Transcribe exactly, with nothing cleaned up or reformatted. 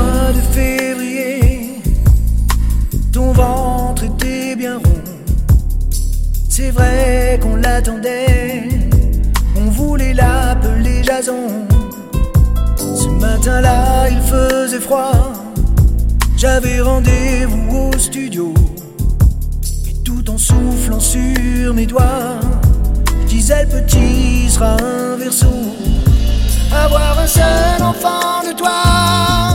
mois de février, ton ventre était bien rond. C'est vrai qu'on l'attendait, on voulait l'appeler Jason. Ce matin-là, il faisait froid, j'avais rendez-vous au studio. Et tout en soufflant sur mes doigts, je disais le petit sera un verso. Avoir un seul enfant de toi,